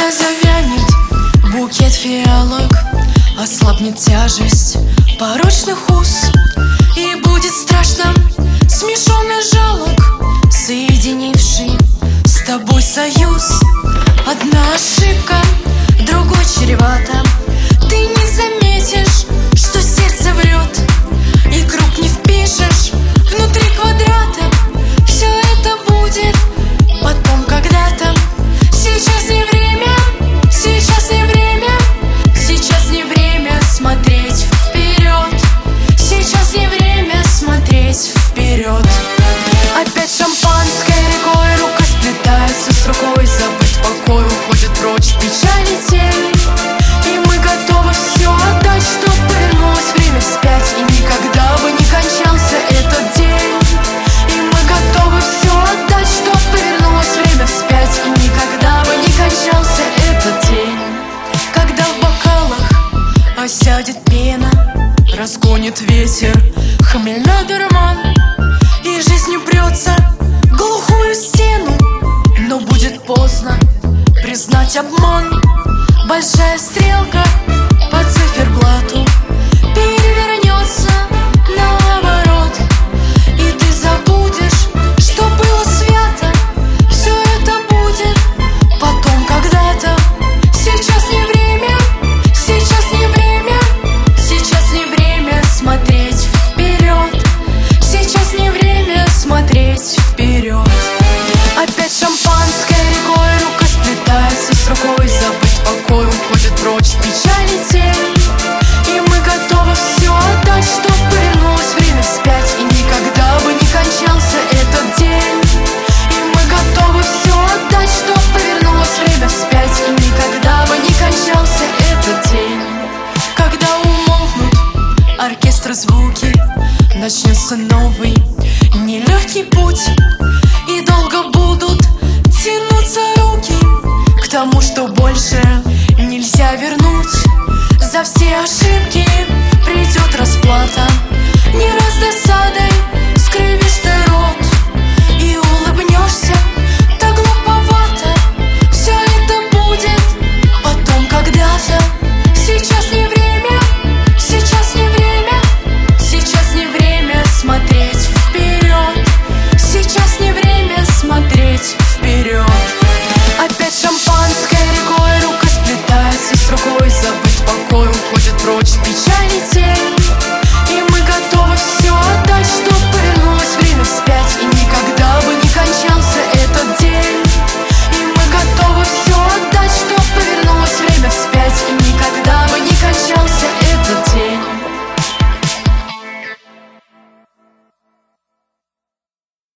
Когда завянет букет фиалок, ослабнет тяжесть порочных уз, и будет страшно смешанный жалок, соединивший с тобой союз. Одна ошибка другой чревата, ты не заметишь, что сердце врет, и круг не впишешь внутри квадрата. Все это будет потом когда-то. Сейчас не время, сейчас не время, сейчас не время смотреть вперед. Сейчас не время смотреть вперед. Опять шампанское рекой, рука сплетается с рукой, забыть покой, уходит прочь печали тень. И мы готовы все отдать, чтоб повернулось время вспять, и никогда бы не кончался этот день. И мы готовы все отдать, чтоб повернулось время вспять, и никогда бы не кончался этот день. Когда в бокалах осядет пена, разгонит ветер хмельной дурман, и жизнь упрется в глухую стену, но будет поздно признать обман. Большая стрелка по циферблату перевернется наоборот, и ты забудешь, что было свято. Все это будет потом когда-то. Сейчас не время, сейчас не время, сейчас не время смотреть вперед. Сейчас не время смотреть вперед. Опять шампанское рекой, рука сплетается с рукой, забыть покой, уходит прочь печали тень. И мы готовы все отдать, чтоб повернулось время вспять, и никогда бы не кончался этот день. И мы готовы все отдать, чтоб повернулось время вспять, и никогда бы не кончался этот день. Когда умолкнут оркестры звуки, начнется новый нелегкий путь, и долго будут тянуться руки к тому, что больше нельзя вернуть. За все ошибки придет расплата, не раз досада